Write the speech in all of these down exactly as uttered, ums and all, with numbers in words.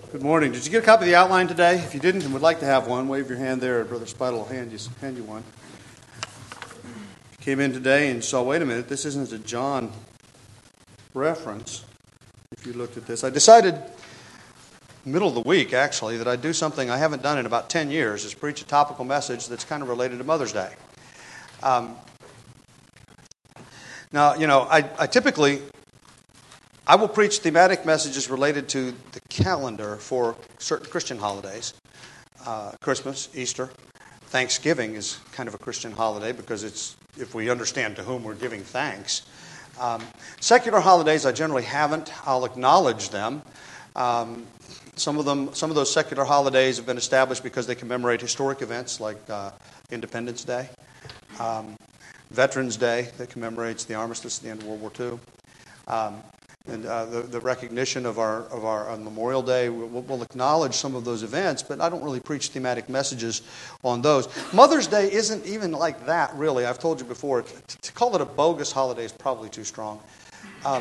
Good morning. Did you get a copy of the outline today? If you didn't and would like to have one, wave your hand there. Brother Spidle will hand you, hand you one. If you came in today and saw, wait a minute, this isn't a John reference. If you looked at this, I decided, middle of the week actually, that I'd do something I haven't done in about ten years, is preach a topical message that's kind of related to Mother's Day. Um, now, you know, I, I typically... I will preach thematic messages related to the calendar for certain Christian holidays. Uh, Christmas, Easter, Thanksgiving is kind of a Christian holiday because it's, if we understand to whom we're giving thanks. Um, secular holidays I generally haven't. I'll acknowledge them. Um, some of them, some of those secular holidays have been established because they commemorate historic events like uh, Independence Day, um, Veterans Day that commemorates the armistice at the end of World War Two. Um, And uh, the, the recognition of our of our on Memorial Day, we'll, we'll acknowledge some of those events, but I don't really preach thematic messages on those. Mother's Day isn't even like that, really. I've told you before, to, to call it a bogus holiday is probably too strong. Um,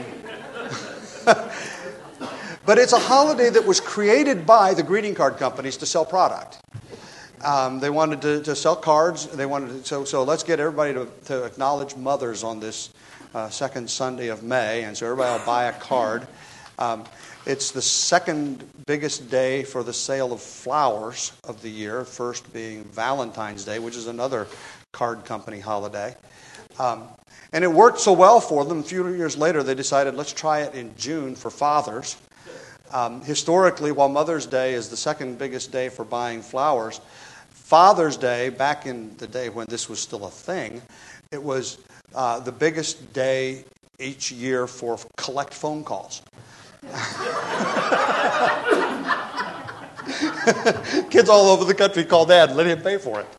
but it's a holiday that was created by the greeting card companies to sell product. Um, they wanted to, to sell cards. They wanted to, so so let's get everybody to, to acknowledge mothers on this Uh, second Sunday of May, and so everybody will buy a card. Um, it's the second biggest day for the sale of flowers of the year, first being Valentine's Day, which is another card company holiday. Um, and it worked so well for them, a few years later they decided, let's try it in June for fathers. Um, historically, while Mother's Day is the second biggest day for buying flowers, Father's Day, back in the day when this was still a thing, it was Uh, the biggest day each year for collect phone calls. Kids all over the country call Dad and let him pay for it.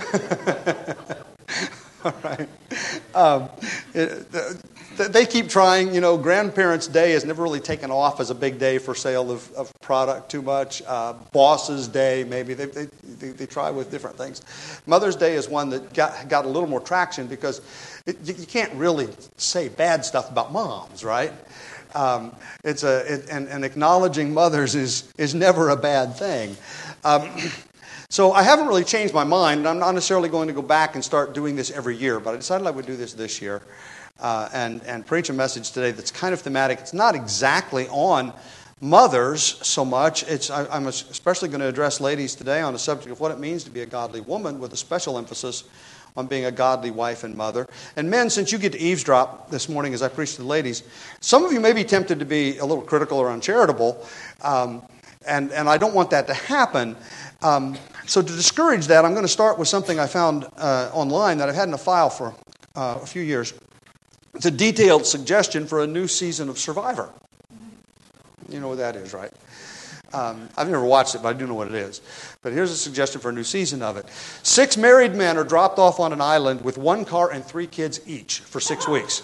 All right. Um, it, they keep trying. You know, Grandparents' Day has never really taken off as a big day for sale of, of product too much. Uh, Boss's Day, maybe. They, they, they, they try with different things. Mother's Day is one that got, got a little more traction because it, you can't really say bad stuff about moms, right? Um, it's a it, and, and acknowledging mothers is is never a bad thing. Um, so I haven't really changed my mind. I'm not necessarily going to go back and start doing this every year, but I decided I would do this this year uh, and and preach a message today that's kind of thematic. It's not exactly on mothers so much. It's I, I'm especially going to address ladies today on the subject of what it means to be a godly woman, with a special emphasis on being a godly wife and mother. And men, since you get to eavesdrop this morning as I preach to the ladies, some of you may be tempted to be a little critical or uncharitable, um, and, and I don't want that to happen. Um, so to discourage that, I'm going to start with something I found uh, online that I've had in a file for uh, a few years. It's a detailed suggestion for a new season of Survivor. You know what that is, right? Um, I've never watched it, but I do know what it is. But here's a suggestion for a new season of it. Six married men are dropped off on an island with one car and three kids each for six weeks.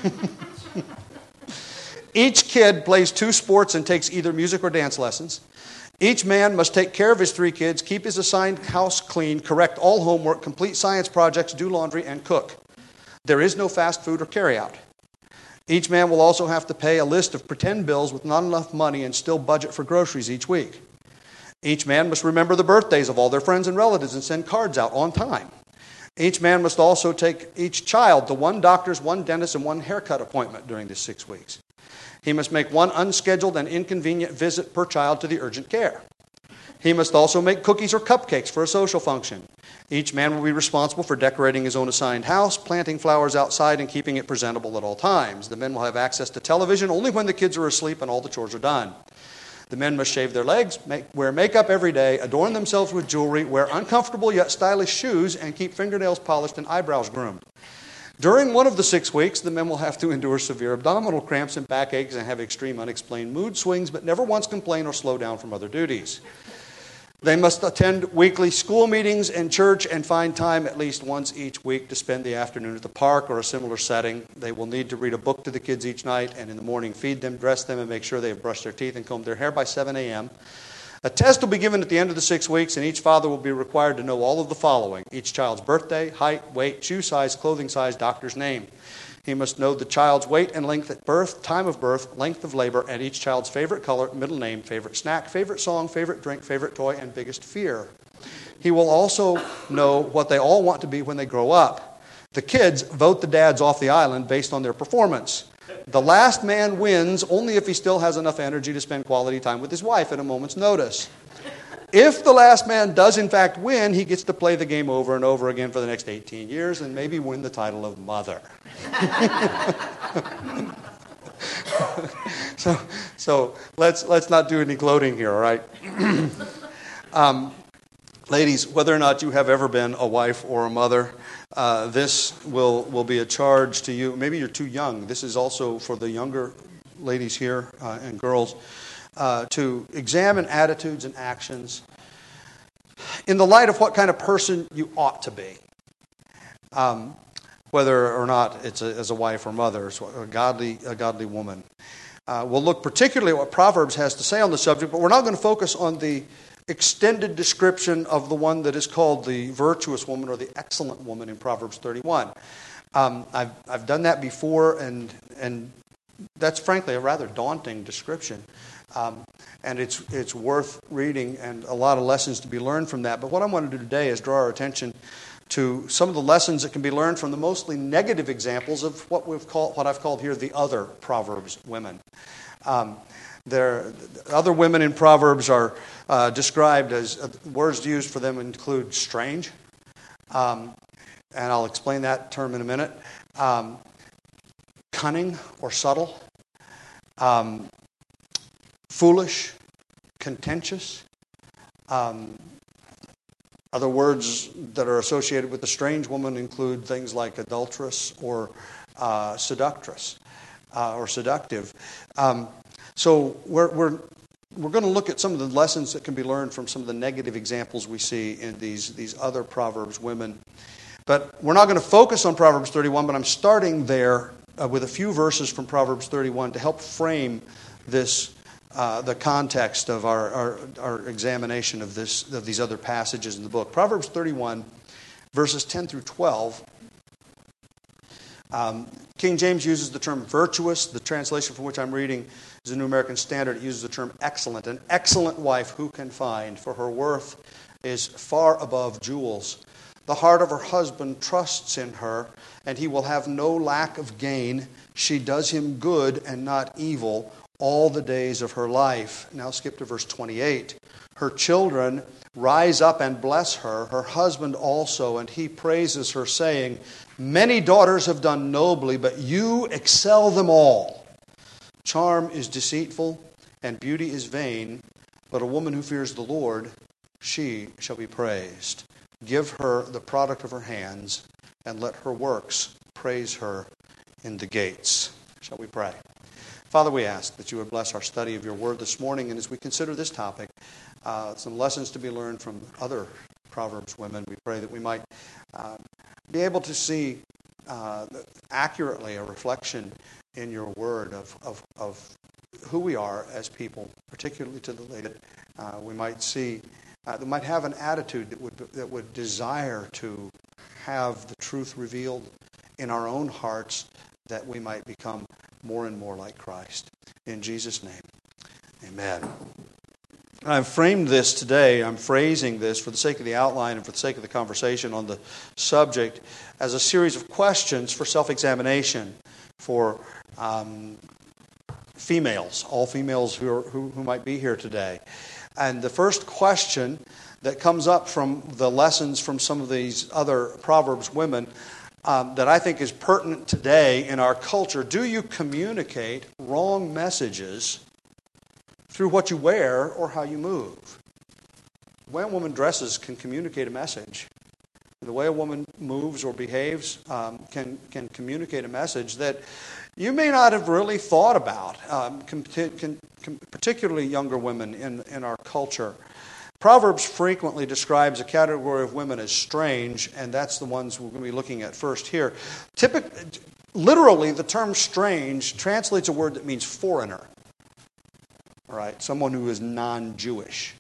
Each kid plays two sports and takes either music or dance lessons. Each man must take care of his three kids, keep his assigned house clean, correct all homework, complete science projects, do laundry, and cook. There is no fast food or carryout. Each man will also have to pay a list of pretend bills with not enough money and still budget for groceries each week. Each man must remember the birthdays of all their friends and relatives and send cards out on time. Each man must also take each child to one doctor's, one dentist, and one haircut appointment during the six weeks. He must make one unscheduled and inconvenient visit per child to the urgent care. He must also make cookies or cupcakes for a social function. Each man will be responsible for decorating his own assigned house, planting flowers outside, and keeping it presentable at all times. The men will have access to television only when the kids are asleep and all the chores are done. The men must shave their legs, make, wear makeup every day, adorn themselves with jewelry, wear uncomfortable yet stylish shoes, and keep fingernails polished and eyebrows groomed. During one of the six weeks, the men will have to endure severe abdominal cramps and backaches and have extreme unexplained mood swings, but never once complain or slow down from other duties. They must attend weekly school meetings and church and find time at least once each week to spend the afternoon at the park or a similar setting. They will need to read a book to the kids each night, and in the morning feed them, dress them, and make sure they have brushed their teeth and combed their hair by seven a.m. A test will be given at the end of the six weeks, and each father will be required to know all of the following: each child's birthday, height, weight, shoe size, clothing size, doctor's name. He must know the child's weight and length at birth, time of birth, length of labor, and each child's favorite color, middle name, favorite snack, favorite song, favorite drink, favorite toy, and biggest fear. He will also know what they all want to be when they grow up. The kids vote the dads off the island based on their performance. The last man wins only if he still has enough energy to spend quality time with his wife at a moment's notice. If the last man does in fact win, he gets to play the game over and over again for the next eighteen years and maybe win the title of mother. so so let's let's not do any gloating here, all right? um, ladies, whether or not you have ever been a wife or a mother, uh, this will, will be a charge to you. Maybe you're too young. This is also for the younger ladies here uh, and girls. Uh, to examine attitudes and actions in the light of what kind of person you ought to be. Um, whether or not it's a, as a wife or mother, a godly, a godly woman. Uh, we'll look particularly at what Proverbs has to say on the subject, but we're not going to focus on the extended description of the one that is called the virtuous woman or the excellent woman in Proverbs thirty-one. Um, I've, I've done that before, and, and that's frankly a rather daunting description. Um, and it's it's worth reading and a lot of lessons to be learned from that. But what I want to do today is draw our attention to some of the lessons that can be learned from the mostly negative examples of what we've called, what I've called here, the other Proverbs women. Um, there, other women in Proverbs are uh, described as uh, words used for them include strange, um, and I'll explain that term in a minute. Um, cunning or subtle. Um, Foolish, contentious. Um, other words that are associated with the strange woman include things like adulterous or uh, seductress uh, or seductive. Um, so we're we're we're going to look at some of the lessons that can be learned from some of the negative examples we see in these these other Proverbs women. But we're not going to focus on Proverbs thirty-one. But I'm starting there uh, with a few verses from Proverbs thirty-one to help frame this. Uh, the context of our, our, our examination of this of these other passages in the book. Proverbs thirty-one, verses ten through twelve. Um, King James uses the term virtuous. The translation from which I'm reading is the New American Standard. It uses the term excellent. An excellent wife who can find, for her worth is far above jewels. The heart of her husband trusts in her, and he will have no lack of gain. She does him good and not evil all the days of her life. Now skip to verse twenty-eight. Her children rise up and bless her, her husband also, and he praises her, saying, many daughters have done nobly, but you excel them all. Charm is deceitful, and beauty is vain, but a woman who fears the Lord, she shall be praised. Give her the product of her hands, and let her works praise her in the gates. Shall we pray? Father, we ask that you would bless our study of your word this morning, and as we consider this topic, uh, some lessons to be learned from other Proverbs women, we pray that we might uh, be able to see uh, accurately a reflection in your word of, of, of who we are as people, particularly to the lady. Uh, we might see, uh, that might have an attitude that would that would desire to have the truth revealed in our own hearts, that we might become more and more like Christ. In Jesus' name, amen. I've framed this today, I'm phrasing this for the sake of the outline and for the sake of the conversation on the subject as a series of questions for self-examination for um, females, all females who, are, who, who might be here today. And the first question that comes up from the lessons from some of these other Proverbs women Um, that I think is pertinent today in our culture. Do you communicate wrong messages through what you wear or how you move? The way a woman dresses can communicate a message. The way a woman moves or behaves um, can, can communicate a message that you may not have really thought about, um, can, can, can, particularly younger women in, in our culture. Proverbs frequently describes a category of women as strange, and that's the ones we're going to be looking at first here. Typically, literally, the term strange translates a word that means foreigner. All right, someone who is non-Jewish.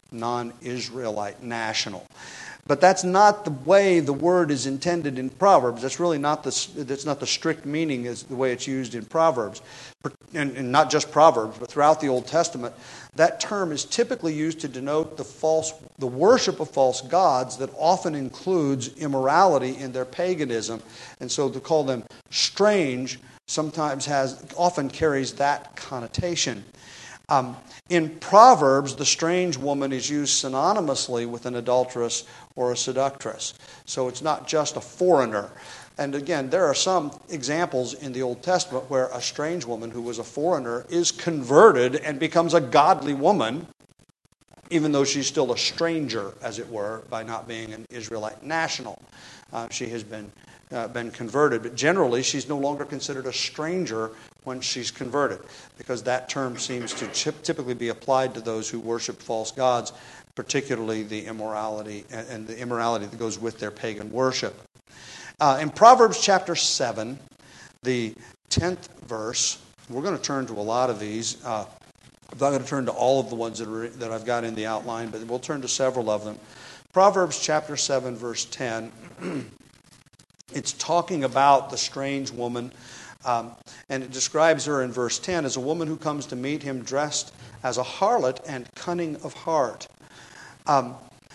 non-Israelite national. But that's not the way the word is intended in Proverbs. That's really not the, that's not the strict meaning as the way it's used in Proverbs. And, and not just Proverbs, but throughout the Old Testament. That term is typically used to denote the false, the worship of false gods that often includes immorality in their paganism. And so to call them strange sometimes has, often carries that connotation. Um, in Proverbs, the strange woman is used synonymously with an adulteress or a seductress. So it's not just a foreigner. And again, there are some examples in the Old Testament where a strange woman who was a foreigner is converted and becomes a godly woman, even though she's still a stranger, as it were, by not being an Israelite national. Uh, she has been Uh, been converted, but generally she's no longer considered a stranger when she's converted, because that term seems to typically be applied to those who worship false gods, particularly the immorality and, and the immorality that goes with their pagan worship. Uh, in Proverbs chapter seven, the tenth verse, we're going to turn to a lot of these. Uh, I'm not going to turn to all of the ones that, are, that I've got in the outline, but we'll turn to several of them. Proverbs chapter seven, verse ten. It's talking about the strange woman, um, and it describes her in verse ten as a woman who comes to meet him dressed as a harlot and cunning of heart. Um,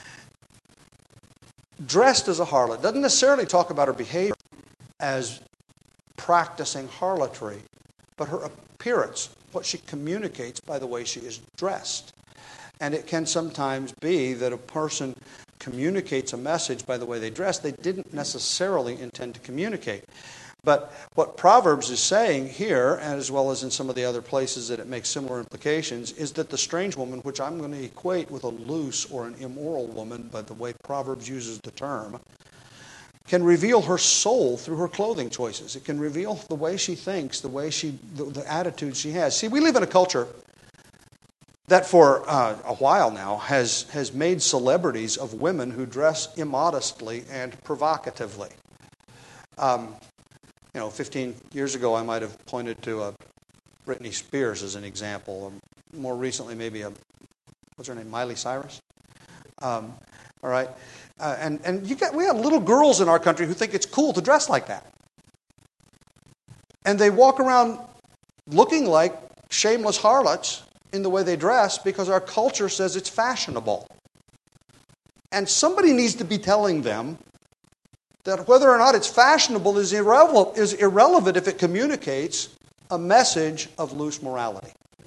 dressed as a harlot doesn't necessarily talk about her behavior as practicing harlotry, but her appearance, what she communicates by the way she is dressed. And it can sometimes be that a person communicates a message by the way they dress they didn't necessarily intend to communicate. But what Proverbs is saying here, as well as in some of the other places that it makes similar implications, is that the strange woman, which I'm going to equate with a loose or an immoral woman by the way Proverbs uses the term, can reveal her soul through her clothing choices. It can reveal the way she thinks, the way she, the, the attitude she has. See, we live in a culture that for uh, a while now has, has made celebrities of women who dress immodestly and provocatively. Um, you know, fifteen years ago I might have pointed to a Britney Spears as an example. Or more recently, maybe a, what's her name, Miley Cyrus? Um, all right? Uh, and and you got, we have little girls in our country who think it's cool to dress like that. And they walk around looking like shameless harlots in the way they dress because our culture says it's fashionable. And somebody needs to be telling them that whether or not it's fashionable is irrelevant, is irrelevant if it communicates a message of loose morality.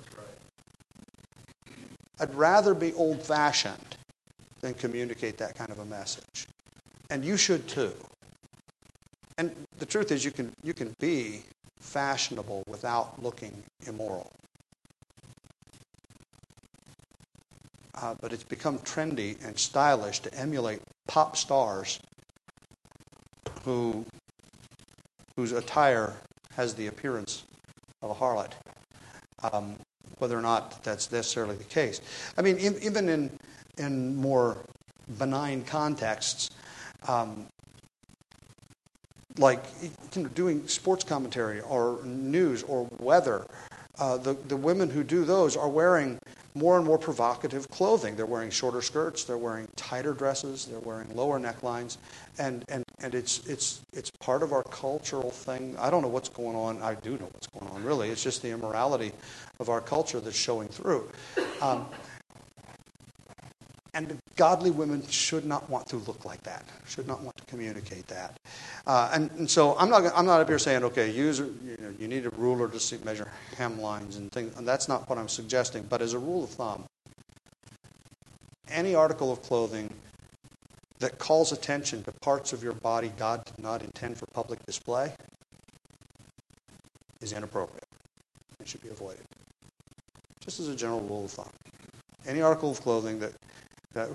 I'd rather be old-fashioned than communicate that kind of a message. And you should too. And the truth is you can you can be fashionable without looking immoral. Uh, but it's become trendy and stylish to emulate pop stars who whose attire has the appearance of a harlot, um, whether or not that's necessarily the case. I mean, in, even in in more benign contexts, um, like you know, doing sports commentary or news or weather, uh, the the women who do those are wearing more and more provocative clothing. They're wearing shorter skirts, they're wearing tighter dresses, they're wearing lower necklines, and, and, and it's it's it's part of our cultural thing. I don't know what's going on. I do know what's going on, really. It's just the immorality of our culture that's showing through. Um, and godly women should not want to look like that, should not want to communicate that. Uh, and, and so I'm not I'm not up here saying, okay, use, you know, you need a ruler to see, measure hemlines and things. And that's not what I'm suggesting. But as a rule of thumb, any article of clothing that calls attention to parts of your body God did not intend for public display is inappropriate. It should be avoided. Just as a general rule of thumb. Any article of clothing that That,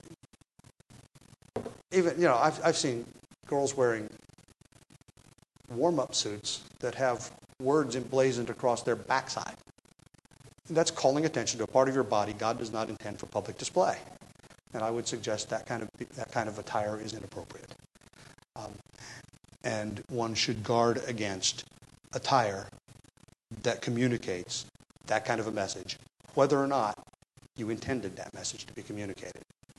even, you know, I've, I've seen girls wearing warm-up suits that have words emblazoned across their backside. That's calling attention to a part of your body God does not intend for public display. And I would suggest that kind of that kind of attire is inappropriate. Um, and one should guard against attire that communicates that kind of a message, whether or not You intended that message to be communicated.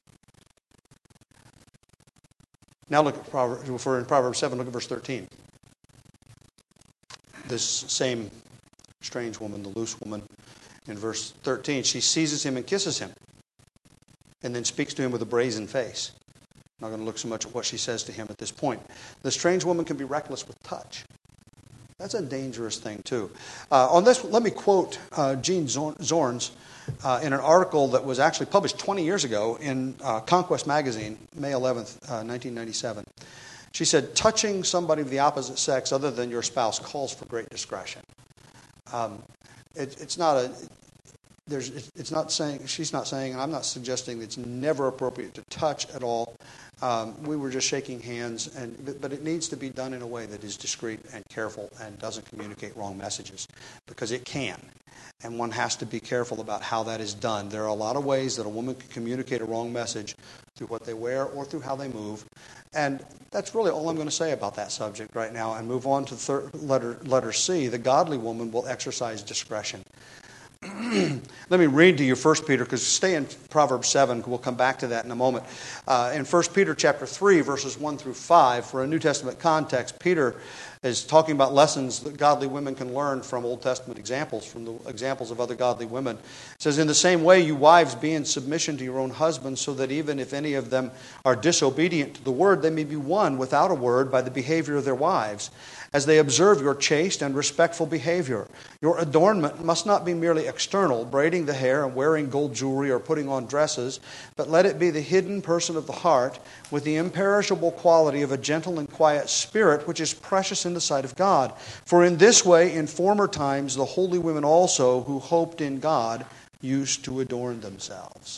Now look at Proverbs, if we're in Proverbs seven, look at verse thirteen. This same strange woman, the loose woman, in verse thirteen, she seizes him and kisses him, and then speaks to him with a brazen face. I'm not going to look so much at what she says to him at this point. The strange woman can be reckless with touch. That's a dangerous thing, too. Uh, on this, let me quote uh, Jean Zorns uh, in an article that was actually published twenty years ago in uh, Conquest magazine, May eleventh, uh, nineteen ninety-seven. She said, touching somebody of the opposite sex other than your spouse calls for great discretion. Um, it, it's not a... There's, it's not saying, she's not saying, and I'm not suggesting that it's never appropriate to touch at all. Um, we were just shaking hands, and but it needs to be done in a way that is discreet and careful and doesn't communicate wrong messages, because it can. And one has to be careful about how that is done. There are a lot of ways that a woman can communicate a wrong message through what they wear or through how they move. And that's really all I'm going to say about that subject right now, and move on to third, letter, letter C. The godly woman will exercise discretion. Let me read to you First Peter, because stay in Proverbs seven. We'll come back to that in a moment. Uh, in First Peter chapter three, verses one through five, for a New Testament context, Peter is talking about lessons that godly women can learn from Old Testament examples, from the examples of other godly women. It says, in the same way, you wives, be in submission to your own husbands, so that even if any of them are disobedient to the word, they may be won without a word by the behavior of their wives, as they observe your chaste and respectful behavior. Your adornment must not be merely external, braiding the hair and wearing gold jewelry or putting on dresses, but let it be the hidden person of the heart, with the imperishable quality of a gentle and quiet spirit, which is precious in the sight of God. For in this way, in former times, the holy women also, who hoped in God, used to adorn themselves.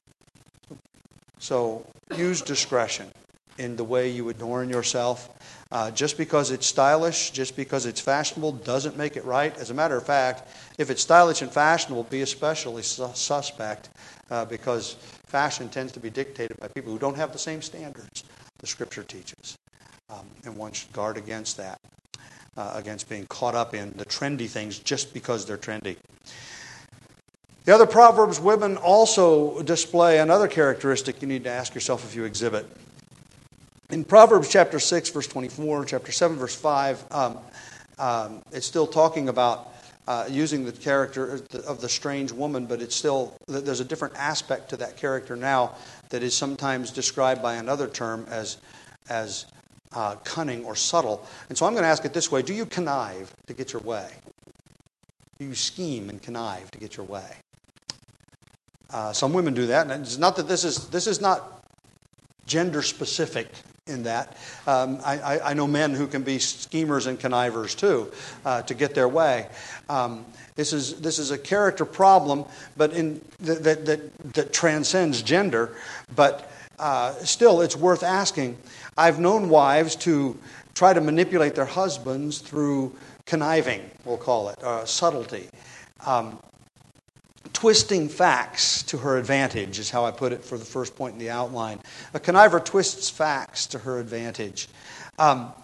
So, use discretion in the way you adorn yourself. Uh, just because it's stylish, just because it's fashionable, doesn't make it right. As a matter of fact, if it's stylish and fashionable, be especially su- suspect uh, because fashion tends to be dictated by people who don't have the same standards the Scripture teaches. Um, and one should guard against that, uh, against being caught up in the trendy things just because they're trendy. The other Proverbs women also display another characteristic you need to ask yourself if you exhibit. In Proverbs chapter six, verse twenty-four, chapter seven, verse five, um, um, it's still talking about uh, using the character of the strange woman, but it's still, there's a different aspect to that character now that is sometimes described by another term as, as uh, cunning or subtle. And so I'm going to ask it this way: do you connive to get your way? Do you scheme and connive to get your way? Uh, some women do that, and it's not that this is this is not gender specific in that. Um, I, I, I know men who can be schemers and connivers too, uh, to get their way. Um, this is this is a character problem, but in that that, that, that transcends gender. But uh, still, it's worth asking. I've known wives to try to manipulate their husbands through conniving, we'll call it, uh, subtlety. Um, Twisting facts to her advantage is how I put it for the first point in the outline. A conniver twists facts to her advantage. Um,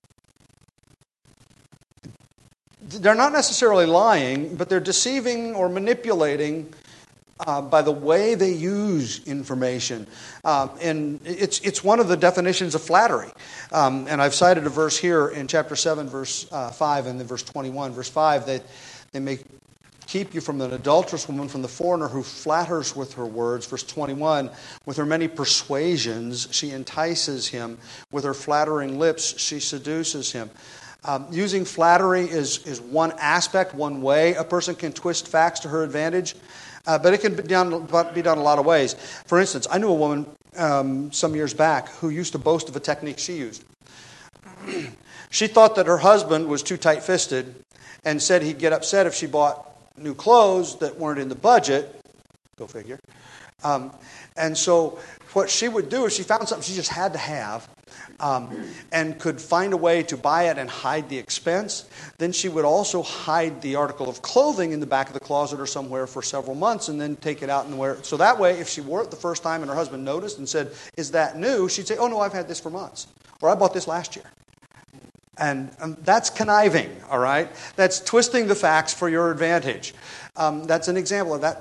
they're not necessarily lying, but they're deceiving or manipulating uh, by the way they use information. Um, and it's it's one of the definitions of flattery. Um, and I've cited a verse here in chapter seven, verse uh, five, and then verse twenty-one. Verse five, that they make keep you from an adulterous woman, from the foreigner who flatters with her words. Verse twenty-one, with her many persuasions, she entices him. With her flattering lips, she seduces him. Um, using flattery is, is one aspect, one way a person can twist facts to her advantage. Uh, but it can be done, be done a lot of ways. For instance, I knew a woman um, some years back who used to boast of a technique she used. She thought that her husband was too tight-fisted and said he'd get upset if she bought new clothes that weren't in the budget. Go figure. Um, and so what she would do is she found something she just had to have um, and could find a way to buy it and hide the expense. Then she would also hide the article of clothing in the back of the closet or somewhere for several months and then take it out and wear it. So that way, if she wore it the first time and her husband noticed and said, "Is that new?" she'd say, "Oh no, I've had this for months." Or, "I bought this last year." And um, that's conniving, all right? That's twisting the facts for your advantage. Um, that's an example of that.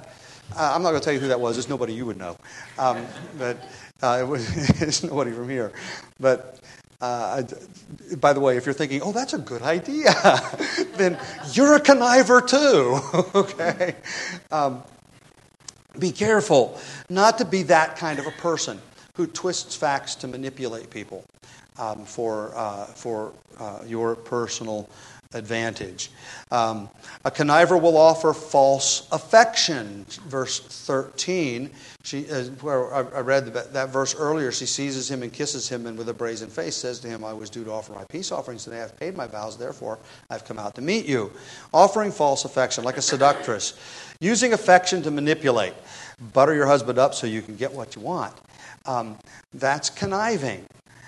Uh, I'm not going to tell you who that was. It's nobody you would know. Um, but uh, it was, it's nobody from here. But uh, I, by the way, if you're thinking, oh, that's a good idea, then you're a conniver too. Okay? Um, be careful not to be that kind of a person who twists facts to manipulate people um, for, uh, for uh, your personal advantage. Um, a conniver will offer false affection. Verse thirteen, she, uh, where I, I read that, that verse earlier, she seizes him and kisses him, and with a brazen face says to him, I was due to offer my peace offerings today. I've paid my vows, therefore I've come out to meet you. Offering false affection, like a seductress. Using affection to manipulate. Butter your husband up so you can get what you want. Um, that's conniving.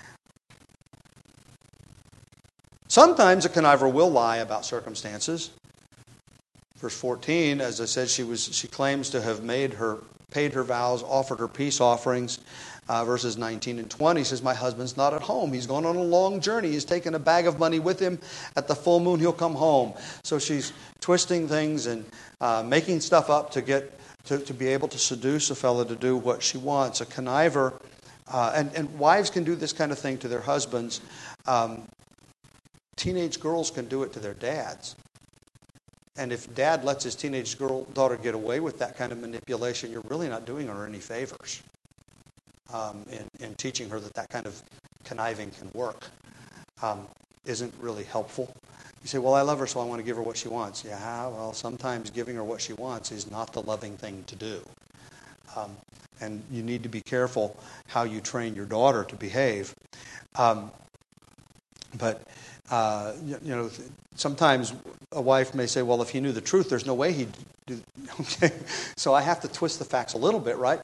Sometimes a conniver will lie about circumstances. Verse fourteen, as I said, she was she claims to have made her paid her vows, offered her peace offerings. Uh, verses nineteen and twenty says, my husband's not at home. He's gone on a long journey. He's taken a bag of money with him. At the full moon, he'll come home. So she's twisting things and uh, making stuff up to get to, to be able to seduce a fellow to do what she wants. A conniver, uh, and, and wives can do this kind of thing to their husbands. Um, Teenage girls can do it to their dads. And if dad lets his teenage girl daughter get away with that kind of manipulation, you're really not doing her any favors um, in, in teaching her that that kind of conniving can work. Um, isn't really helpful. You say, well, I love her, so I want to give her what she wants. Yeah, well, sometimes giving her what she wants is not the loving thing to do. Um, and you need to be careful how you train your daughter to behave. Um, but... Uh, you, you know, sometimes a wife may say, well, if he knew the truth, there's no way he'd do. Okay, so I have to twist the facts a little bit, right?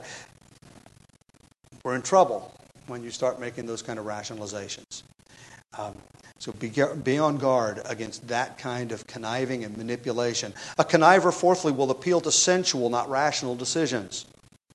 We're in trouble when you start making those kind of rationalizations. Um, so be, be on guard against that kind of conniving and manipulation. A conniver, fourthly, will appeal to sensual, not rational decisions.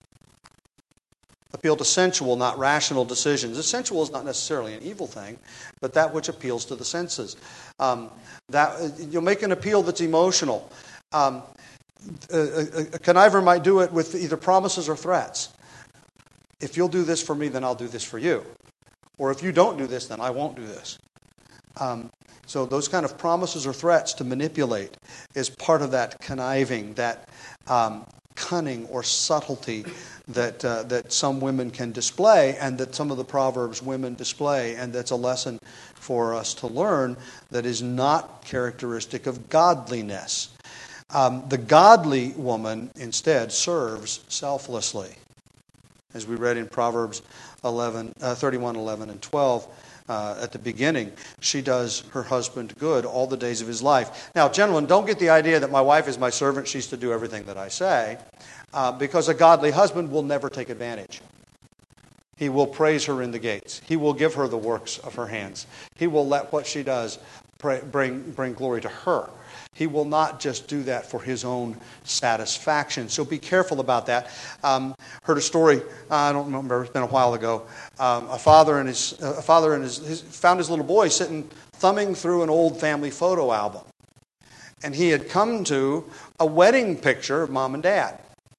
Appeal to sensual, not rational decisions. The sensual is not necessarily an evil thing, but that which appeals to the senses. Um, that you'll make an appeal that's emotional. Um, a, a, a conniver might do it with either promises or threats. If you'll do this for me, then I'll do this for you. Or if you don't do this, then I won't do this. Um, so those kind of promises or threats to manipulate is part of that conniving, that um, cunning or subtlety that uh, that some women can display, and that some of the Proverbs women display, and that's a lesson for us to learn that is not characteristic of godliness. Um, the godly woman instead serves selflessly, as we read in Proverbs eleven, uh, thirty-one, eleven, and twelve. Uh, at the beginning, she does her husband good all the days of his life. Now, gentlemen, don't get the idea that my wife is my servant, she's to do everything that I say, uh, because a godly husband will never take advantage. He will praise her in the gates. He will give her the works of her hands. He will let what she does pray, bring, bring glory to her. He will not just do that for his own satisfaction. So be careful about that. Um, heard a story, uh, I don't remember, it's been a while ago. Um, a father and his a father and his, his found his little boy sitting thumbing through an old family photo album. And he had come to a wedding picture of mom and dad.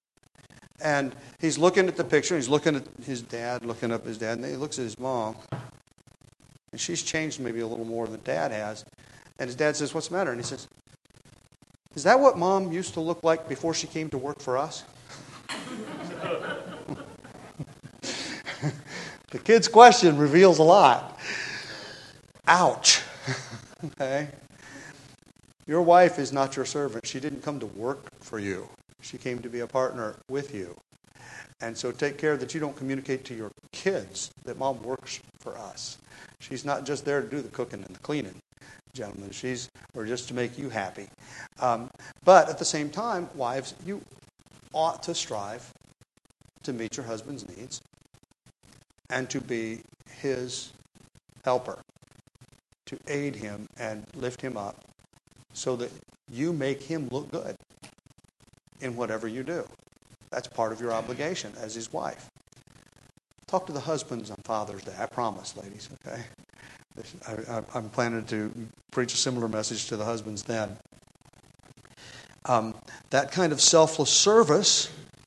And he's looking at the picture, he's looking at his dad, looking up his dad, and he looks at his mom. And she's changed maybe a little more than dad has. And his dad says, "What's the matter?" And he says, "Is that what Mom used to look like before she came to work for us?" The kid's question reveals a lot. Ouch. Okay? Your wife is not your servant. She didn't come to work for you. She came to be a partner with you. And so take care that you don't communicate to your kids that Mom works for us. She's not just there to do the cooking and the cleaning, gentlemen. She's or just to make you happy. Um, but at the same time, wives, you ought to strive to meet your husband's needs and to be his helper, to aid him and lift him up so that you make him look good in whatever you do. That's part of your obligation as his wife. Talk to the husbands on Father's Day. I promise, ladies, okay? I, I, I'm planning to preach a similar message to the husbands then. Um, that kind of selfless service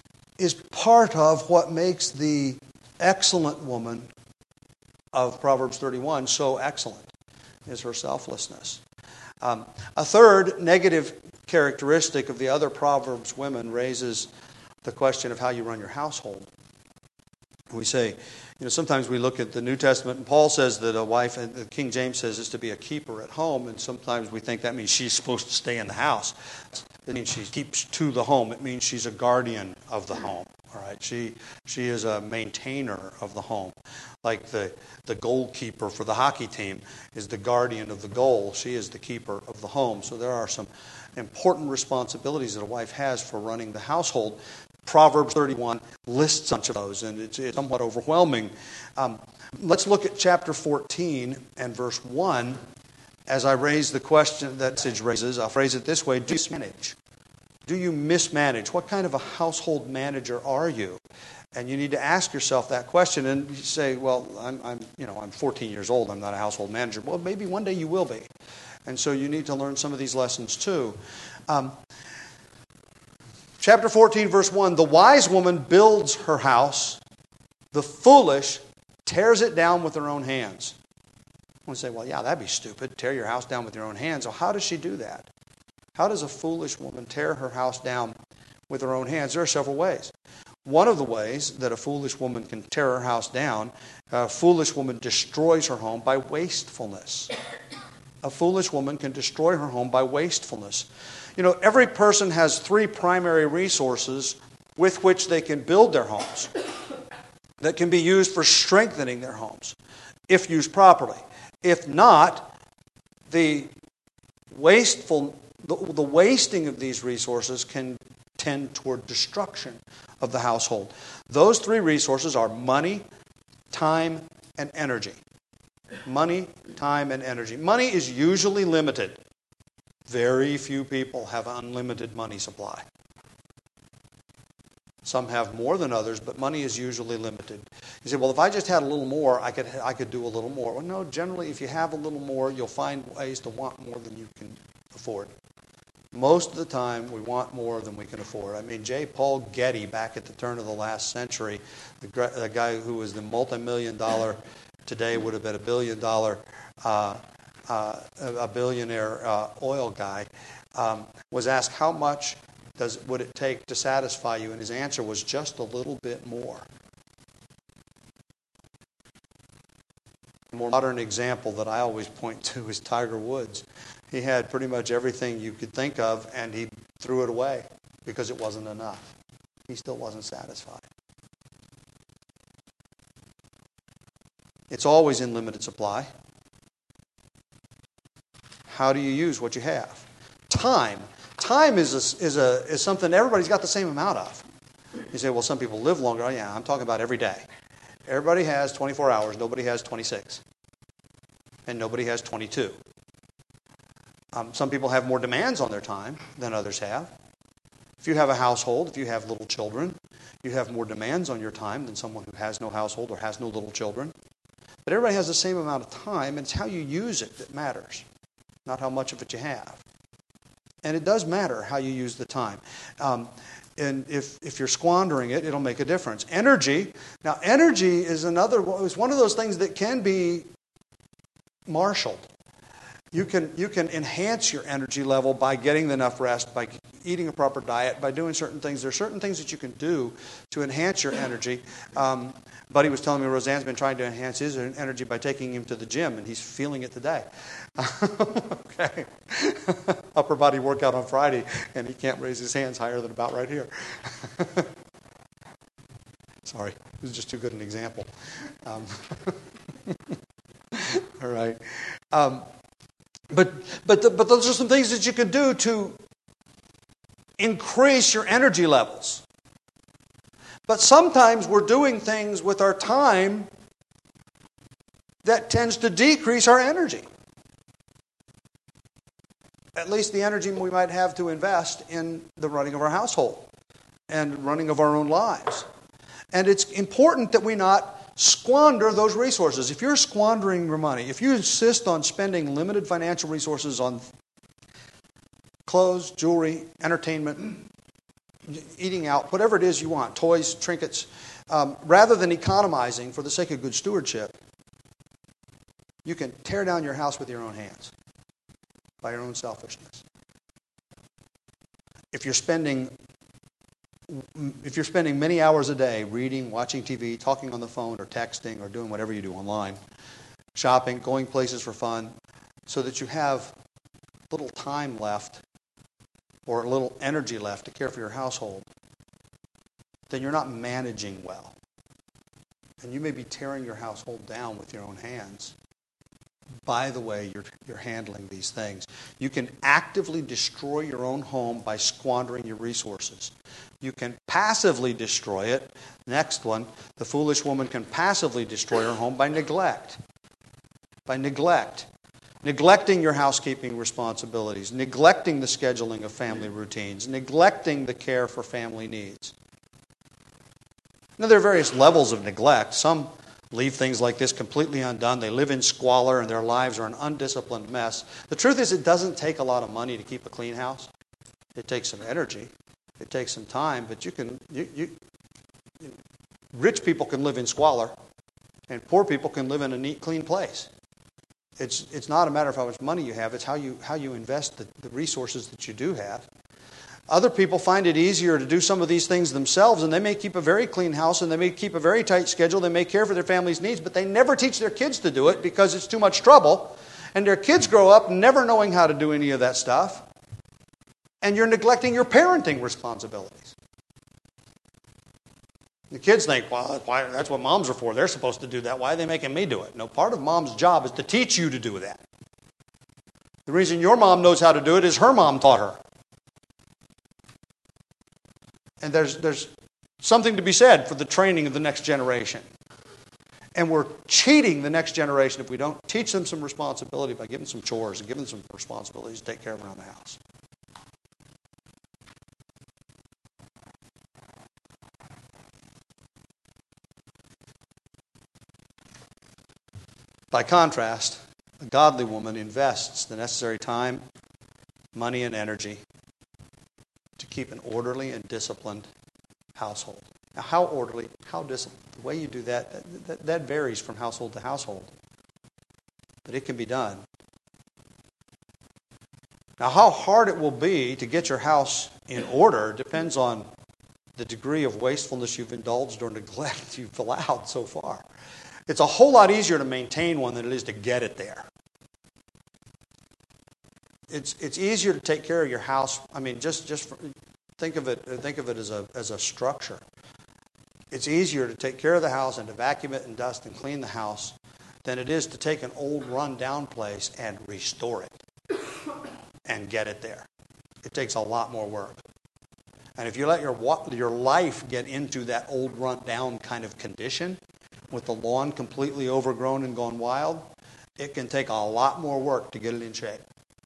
part of what makes the excellent woman of Proverbs thirty-one so excellent, is her selflessness. Um, a third negative characteristic of the other Proverbs women raises the question of how you run your household. We say, you know, sometimes we look at the New Testament, and Paul says that a wife, and the King James says, is to be a keeper at home, and sometimes we think that means she's supposed to stay in the house. It means she keeps to the home. It means she's a guardian of the home. All right, she she is a maintainer of the home, like the the goalkeeper for the hockey team is the guardian of the goal. She is the keeper of the home. So there are some important responsibilities that a wife has for running the household. Proverbs thirty-one lists a bunch of those, and it's, it's somewhat overwhelming. Um, let's look at chapter fourteen and verse one. As I raise the question that passage raises, I'll phrase it this way: do you mismanage? Do you mismanage? What kind of a household manager are you? And you need to ask yourself that question. And you say, "Well, I'm, I'm, you know, I'm fourteen years old. I'm not a household manager." Well, maybe one day you will be, and so you need to learn some of these lessons too. Um, Chapter fourteen, verse one, the wise woman builds her house, the foolish tears it down with her own hands. I want to say, well, yeah, that'd be stupid, tear your house down with your own hands. Well, how does she do that? How does a foolish woman tear her house down with her own hands? There are several ways. One of the ways that a foolish woman can tear her house down, a foolish woman destroys her home by wastefulness. A foolish woman can destroy her home by wastefulness. You know, every person has three primary resources with which they can build their homes that can be used for strengthening their homes, if used properly. If not, the wasteful, the, the wasting of these resources can tend toward destruction of the household. Those three resources are money, time, and energy. Money, time, and energy. Money is usually limited. Very few people have unlimited money supply. Some have more than others, but money is usually limited. You say, well, if I just had a little more, I could I could do a little more. Well, no, generally, if you have a little more, you'll find ways to want more than you can afford. Most of the time, we want more than we can afford. I mean, J. Paul Getty, back at the turn of the last century, the, the guy who was the multi-million dollar, today would have been a billion dollar uh, Uh, a billionaire uh, oil guy, um, was asked how much does would it take to satisfy you, and his answer was just a little bit more. A more modern example that I always point to is Tiger Woods. He had pretty much everything you could think of, and he threw it away because it wasn't enough. He still wasn't satisfied. It's always in limited supply. How do you use what you have? Time. Time is a, is a is something everybody's got the same amount of. You say, well, some people live longer. Oh, yeah, I'm talking about every day. Everybody has twenty-four hours. Nobody has twenty-six. And nobody has twenty-two. Um, some people have more demands on their time than others have. If you have a household, if you have little children, you have more demands on your time than someone who has no household or has no little children. But everybody has the same amount of time, and it's how you use it that matters, not how much of it you have. And it does matter how you use the time. Um, and if, if you're squandering it, it'll make a difference. Energy. Now, energy is another, is one of those things that can be marshaled. You can, you can enhance your energy level by getting enough rest, by eating a proper diet, by doing certain things. There are certain things that you can do to enhance your energy. Um, Buddy was telling me Roseanne's been trying to enhance his energy by taking him to the gym, and he's feeling it today. Okay. Upper body workout on Friday, and he can't raise his hands higher than about right here. Sorry, it was just too good an example. Um, all right. Um, but but the, but those are some things that you can do to increase your energy levels. But sometimes we're doing things with our time that tends to decrease our energy. At least the energy we might have to invest in the running of our household and running of our own lives. And it's important that we not squander those resources. If you're squandering your money, if you insist on spending limited financial resources on clothes, jewelry, entertainment, eating out, whatever it is you want, toys, trinkets, um, rather than economizing for the sake of good stewardship, you can tear down your house with your own hands by your own selfishness. If you're spending if you're spending many hours a day reading, watching T V, talking on the phone, or texting, or doing whatever you do online, shopping, going places for fun, so that you have little time left or a little energy left to care for your household, then you're not managing well. And you may be tearing your household down with your own hands by the way you're, you're handling these things. You can actively destroy your own home by squandering your resources. You can passively destroy it. Next one, the foolish woman can passively destroy her home by neglect. By neglect. Neglecting your housekeeping responsibilities, neglecting the scheduling of family routines, neglecting the care for family needs. Now, there are various levels of neglect. Some leave things like this completely undone. They live in squalor and their lives are an undisciplined mess. The truth is, it doesn't take a lot of money to keep a clean house. It takes some energy. It takes some time, but you can, you, you, you rich people can live in squalor, and poor people can live in a neat, clean place. It's it's not a matter of how much money you have, it's how you how you invest the, the resources that you do have. Other people find it easier to do some of these things themselves, and they may keep a very clean house, and they may keep a very tight schedule, they may care for their family's needs, but they never teach their kids to do it because it's too much trouble, and their kids grow up never knowing how to do any of that stuff. And you're neglecting your parenting responsibilities. The kids think, well, why, that's what moms are for. They're supposed to do that. Why are they making me do it? No, part of mom's job is to teach you to do that. The reason your mom knows how to do it is her mom taught her. And there's, there's something to be said for the training of the next generation. And we're cheating the next generation if we don't teach them some responsibility by giving them some chores and giving them some responsibilities to take care of around the house. By contrast, a godly woman invests the necessary time, money, and energy to keep an orderly and disciplined household. Now, how orderly, how disciplined? The way you do that, that, that, that varies from household to household. But it can be done. Now, how hard it will be to get your house in order depends on the degree of wastefulness you've indulged or neglect you've allowed so far. It's a whole lot easier to maintain one than it is to get it there. It's it's easier to take care of your house. I mean, just just for, think of it think of it as a as a structure. It's easier to take care of the house and to vacuum it and dust and clean the house than it is to take an old run-down place and restore it and get it there. It takes a lot more work. And if you let your your life get into that old run-down kind of condition, with the lawn completely overgrown and gone wild, it can take a lot more work to get it in shape.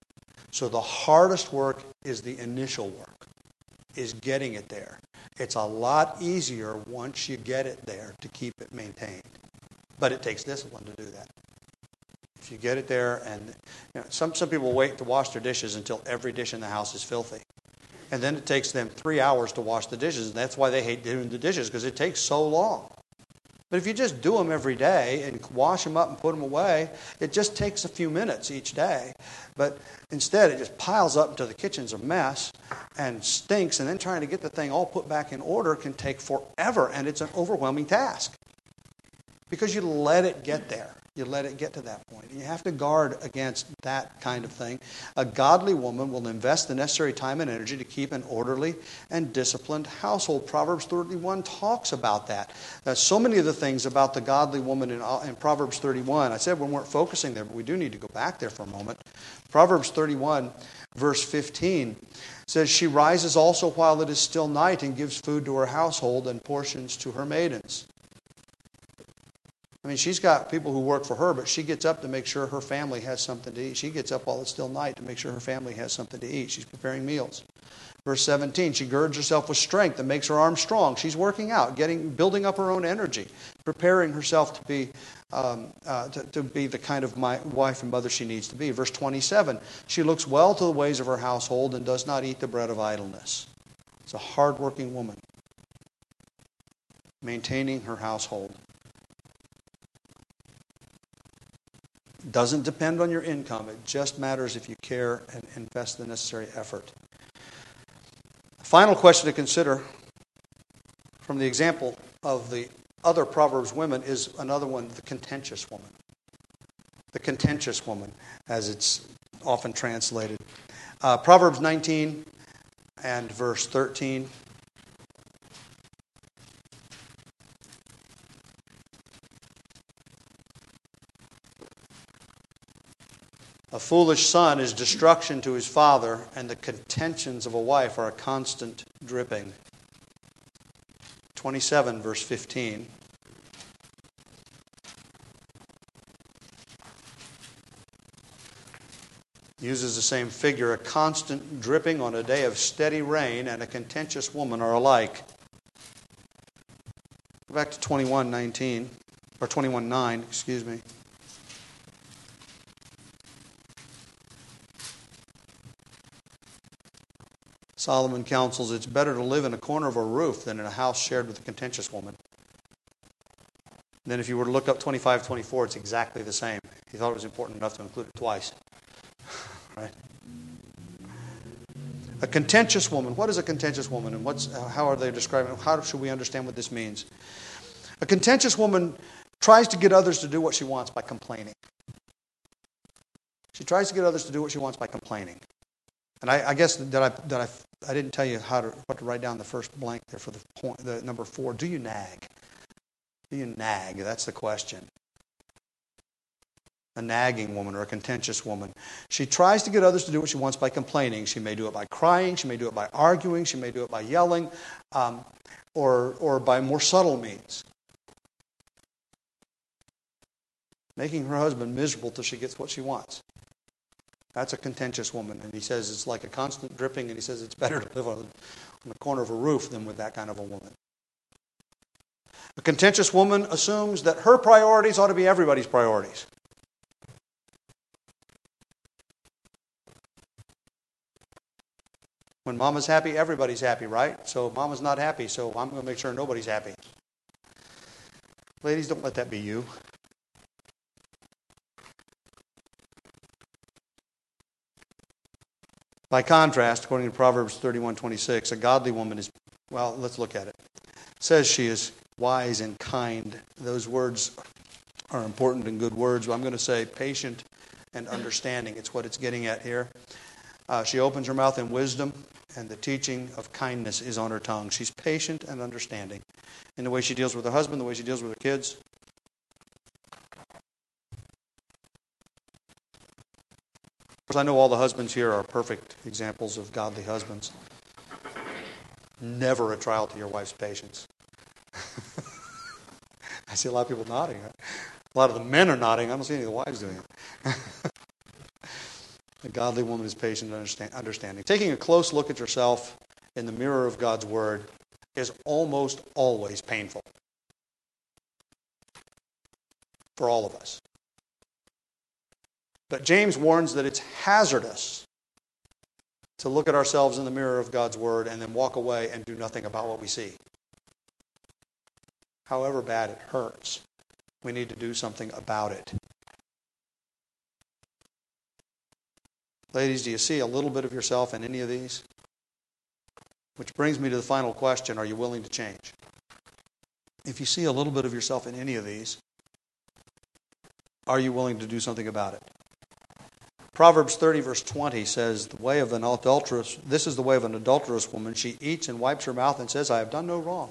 So the hardest work is the initial work, is getting it there. It's a lot easier once you get it there to keep it maintained. But it takes discipline to do that. If you get it there, and you know, some, some people wait to wash their dishes until every dish in the house is filthy. And then it takes them three hours to wash the dishes, and that's why they hate doing the dishes, because it takes so long. But if you just do them every day and wash them up and put them away, it just takes a few minutes each day. But instead, it just piles up until the kitchen's a mess and stinks, and then trying to get the thing all put back in order can take forever, and it's an overwhelming task. Because you let it get there. You let it get to that point. You have to guard against that kind of thing. A godly woman will invest the necessary time and energy to keep an orderly and disciplined household. Proverbs thirty-one talks about that. There's so many of the things about the godly woman in, in Proverbs thirty-one. I said we weren't focusing there, but we do need to go back there for a moment. Proverbs thirty-one, verse fifteen, says, "She rises also while it is still night and gives food to her household and portions to her maidens." I mean, she's got people who work for her, but she gets up to make sure her family has something to eat. She gets up while it's still night to make sure her family has something to eat. She's preparing meals. Verse seventeen, she girds herself with strength and makes her arms strong. She's working out, getting, building up her own energy, preparing herself to be um, uh, to, to be the kind of my wife and mother she needs to be. Verse twenty-seven, she looks well to the ways of her household and does not eat the bread of idleness. is a hardworking woman maintaining her household. It doesn't depend on your income. It just matters if you care and invest the necessary effort. Final question to consider from the example of the other Proverbs women is another one, the contentious woman. The contentious woman, as it's often translated. Uh, Proverbs nineteen and verse thirteen. A foolish son is destruction to his father, and the contentions of a wife are a constant dripping. twenty-seven, verse fifteen. Uses the same figure. A constant dripping on a day of steady rain and a contentious woman are alike. Go back to twenty-one nineteen, or twenty-one nine, excuse me. Solomon counsels it's better to live in a corner of a roof than in a house shared with a contentious woman. And then if you were to look up twenty-five twenty-four, it's exactly the same. He thought it was important enough to include it twice. Right? A contentious woman. What is a contentious woman, and what's how are they describing it? How should we understand what this means? A contentious woman tries to get others to do what she wants by complaining. She tries to get others to do what she wants by complaining. And I, I guess that I that I I didn't tell you how to what to write down the first blank there for the point the number four. Do you nag? Do you nag? That's the question. A nagging woman or a contentious woman. She tries to get others to do what she wants by complaining. She may do it by crying. She may do it by arguing. She may do it by yelling, um, or or by more subtle means. Making her husband miserable till she gets what she wants. That's a contentious woman. And he says it's like a constant dripping, and he says it's better to live on, on the corner of a roof than with that kind of a woman. A contentious woman assumes that her priorities ought to be everybody's priorities. When mama's happy, everybody's happy, right? So mama's not happy, so I'm going to make sure nobody's happy. Ladies, don't let that be you. By contrast, according to Proverbs thirty-one twenty-six, a godly woman is, well, let's look at it. It says she is wise and kind. Those words are important and good words, but I'm going to say patient and understanding. It's what it's getting at here. Uh, she opens her mouth in wisdom, and the teaching of kindness is on her tongue. She's patient and understanding in the way she deals with her husband, the way she deals with her kids. Of course, I know all the husbands here are perfect examples of godly husbands. Never a trial to your wife's patience. I see a lot of people nodding. A lot of the men are nodding. I don't see any of the wives doing it. A godly woman is patient and understanding. Taking a close look at yourself in the mirror of God's Word is almost always painful for all of us. But James warns that it's hazardous to look at ourselves in the mirror of God's Word and then walk away and do nothing about what we see. However bad it hurts, we need to do something about it. Ladies, do you see a little bit of yourself in any of these? Which brings me to the final question, are you willing to change? If you see a little bit of yourself in any of these, are you willing to do something about it? Proverbs thirty verse twenty says, the way of an adulterous, this is the way of an adulterous woman. She eats and wipes her mouth and says, I have done no wrong.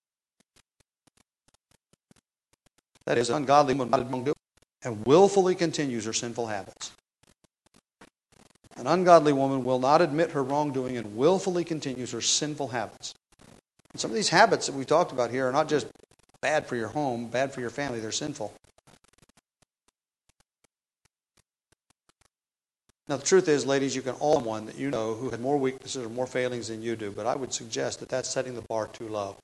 That is, an ungodly woman and willfully continues her sinful habits. An ungodly woman will not admit her wrongdoing and willfully continues her sinful habits. And some of these habits that we talked about here are not just bad for your home, bad for your family, they're sinful. Now, the truth is, ladies, you can all have one that you know who had more weaknesses or more failings than you do, but I would suggest that that's setting the bar too low.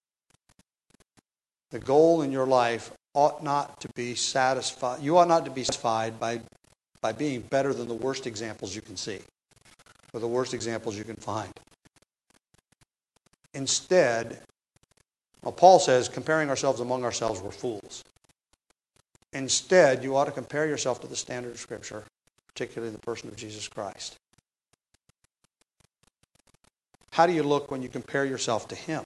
The goal in your life ought not to be satisfied. You ought not to be satisfied by, by being better than the worst examples you can see or the worst examples you can find. Instead, well, Paul says, comparing ourselves among ourselves, we're fools. Instead, you ought to compare yourself to the standard of Scripture, particularly the person of Jesus Christ. How do you look when you compare yourself to Him?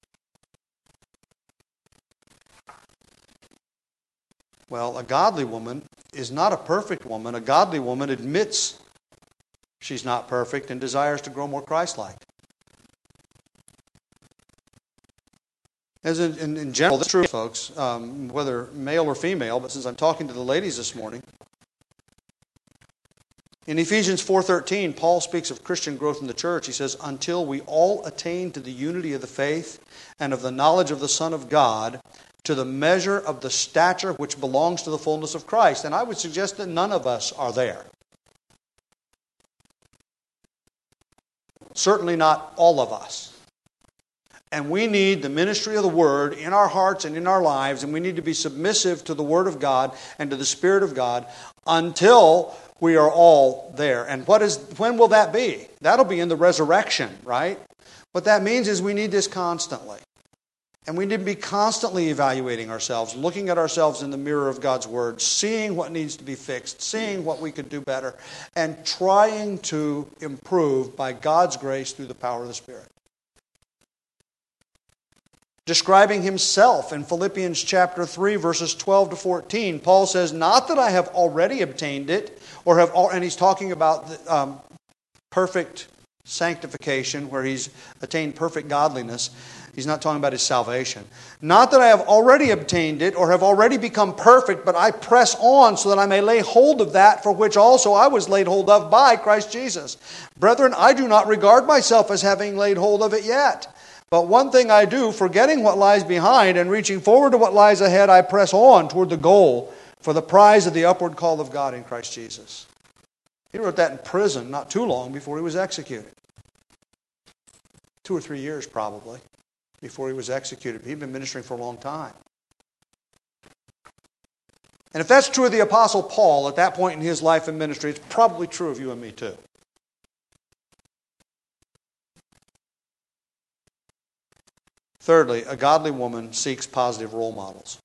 Well, a godly woman is not a perfect woman. A godly woman admits she's not perfect and desires to grow more Christ-like. As in, in, in general, this is true, folks, um, whether male or female, but since I'm talking to the ladies this morning, in Ephesians four thirteen, Paul speaks of Christian growth in the church. He says, until we all attain to the unity of the faith and of the knowledge of the Son of God, to the measure of the stature which belongs to the fullness of Christ. And I would suggest that none of us are there. Certainly not all of us. And we need the ministry of the Word in our hearts and in our lives, and we need to be submissive to the Word of God and to the Spirit of God until we are all there. And what is when will that be? That'll be in the resurrection, right? What that means is we need this constantly. And we need to be constantly evaluating ourselves, looking at ourselves in the mirror of God's Word, seeing what needs to be fixed, seeing what we could do better, and trying to improve by God's grace through the power of the Spirit. Describing himself in Philippians chapter three, verses twelve to fourteen, Paul says, not that I have already obtained it, or have, and he's talking about the, um, perfect sanctification, where he's attained perfect godliness. He's not talking about his salvation. Not that I have already obtained it or have already become perfect, but I press on so that I may lay hold of that for which also I was laid hold of by Christ Jesus. Brethren, I do not regard myself as having laid hold of it yet. But one thing I do, forgetting what lies behind and reaching forward to what lies ahead, I press on toward the goal for the prize of the upward call of God in Christ Jesus. He wrote that in prison not too long before he was executed. Two or three years probably before he was executed. He'd been ministering for a long time. And if that's true of the Apostle Paul at that point in his life and ministry, it's probably true of you and me too. Thirdly, a godly woman seeks positive role models.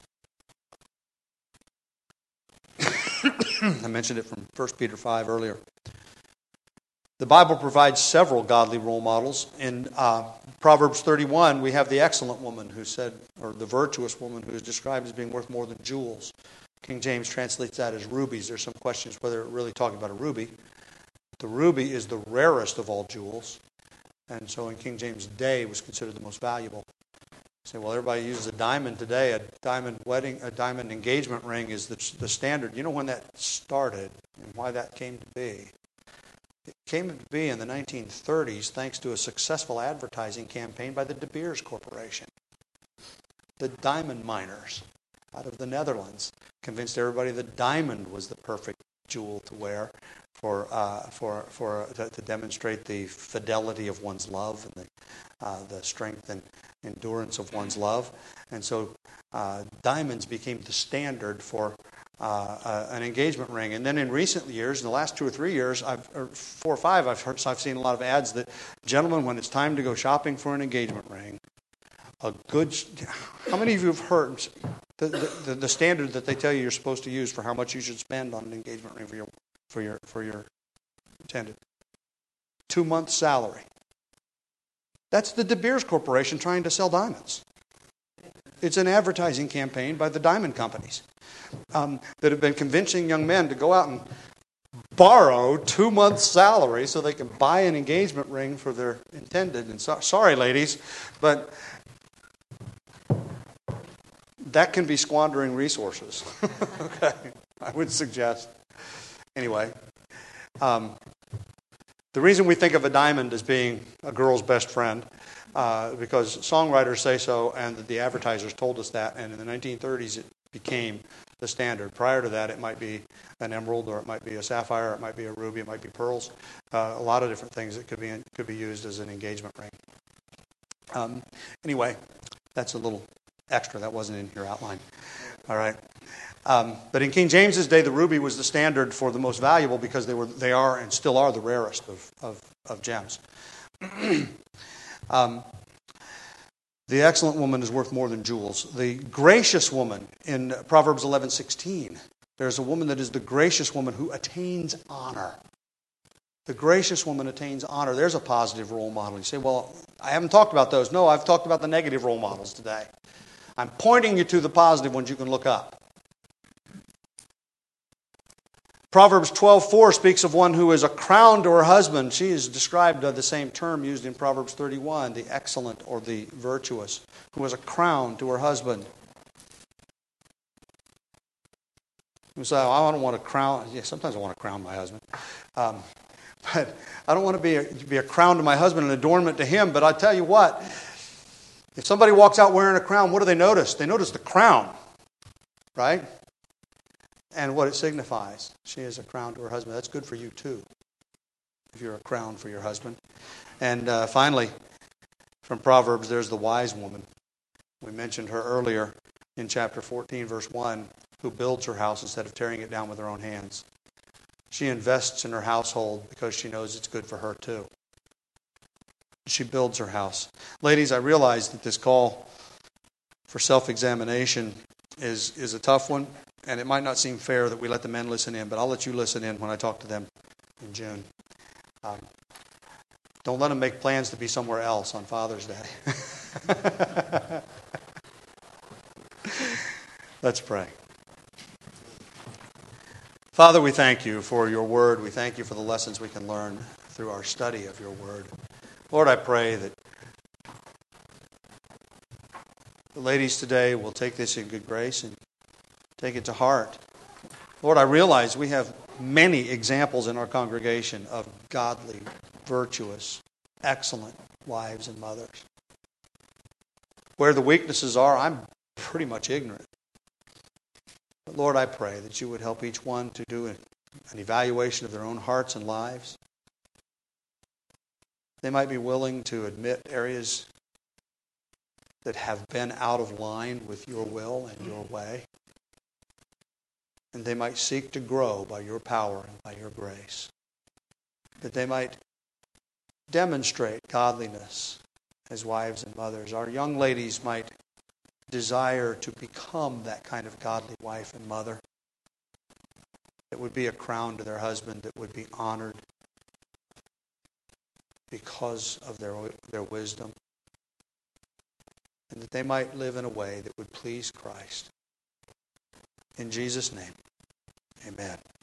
I mentioned it from First Peter five earlier. The Bible provides several godly role models. In uh, Proverbs thirty-one, we have the excellent woman who said, or the virtuous woman who is described as being worth more than jewels. King James translates that as rubies. There's some questions whether it's really talking about a ruby. The ruby is the rarest of all jewels, and so in King James' day it was considered the most valuable. You say, well, everybody uses a diamond today. A diamond wedding, a diamond engagement ring is the, the standard. You know when that started and why that came to be? It came to be in the nineteen thirties thanks to a successful advertising campaign by the De Beers Corporation. The diamond miners out of the Netherlands convinced everybody that diamond was the perfect jewel to wear for uh, for for to, to demonstrate the fidelity of one's love and the uh, the strength and endurance of one's love. And so uh, diamonds became the standard for uh, uh, an engagement ring. And then in recent years, in the last two or three years, I've or four or five, I've heard, so I've seen a lot of ads that gentlemen, when it's time to go shopping for an engagement ring, a good. How many of you have heard the, the the standard that they tell you you're supposed to use for how much you should spend on an engagement ring for your for your for your intended? Two months' salary. That's the De Beers Corporation trying to sell diamonds. It's an advertising campaign by the diamond companies um, that have been convincing young men to go out and borrow two months' salary so they can buy an engagement ring for their intended. And so, sorry, ladies, but that can be squandering resources. Okay, I would suggest. Anyway, um, the reason we think of a diamond as being a girl's best friend, uh, because songwriters say so, and the advertisers told us that, and in the nineteen thirties it became the standard. Prior to that, it might be an emerald, or it might be a sapphire, or it might be a ruby, it might be pearls. Uh, a lot of different things that could be could be used as an engagement ring. Um, anyway, that's a little extra. That wasn't in your outline. All right. Um, but in King James's day, the ruby was the standard for the most valuable because they were, they are, and still are the rarest of of, of gems. um, The excellent woman is worth more than jewels. The gracious woman in Proverbs eleven sixteen. There's a woman that is the gracious woman who attains honor. The gracious woman attains honor. There's a positive role model. You say, well, I haven't talked about those. No, I've talked about the negative role models today. I'm pointing you to the positive ones you can look up. Proverbs twelve four speaks of one who is a crown to her husband. She is described by the same term used in Proverbs thirty-one, the excellent or the virtuous, who is a crown to her husband. You say, oh, I don't want to crown. Yeah, sometimes I want to crown my husband. Um, but I don't want to be a, be a crown to my husband, an adornment to him. But I tell you what, if somebody walks out wearing a crown, what do they notice? They notice the crown, right? And what it signifies. She is a crown to her husband. That's good for you too, if you're a crown for your husband. And uh, finally, from Proverbs, there's the wise woman. We mentioned her earlier in chapter fourteen, verse one, who builds her house instead of tearing it down with her own hands. She invests in her household because she knows it's good for her too. She builds her house. Ladies, I realize that this call for self-examination is, is a tough one, and it might not seem fair that we let the men listen in, but I'll let you listen in when I talk to them in June. Um, don't let them make plans to be somewhere else on Father's Day. Let's pray. Father, we thank you for your word. We thank you for the lessons we can learn through our study of your word. Lord, I pray that the ladies today will take this in good grace and take it to heart. Lord, I realize we have many examples in our congregation of godly, virtuous, excellent wives and mothers. Where the weaknesses are, I'm pretty much ignorant. But Lord, I pray that you would help each one to do an evaluation of their own hearts and lives. They might be willing to admit areas that have been out of line with your will and your way. And they might seek to grow by your power and by your grace. That they might demonstrate godliness as wives and mothers. Our young ladies might desire to become that kind of godly wife and mother that would be a crown to their husband, that would be honored because of their, their wisdom, and that they might live in a way that would please Christ. In Jesus' name, amen.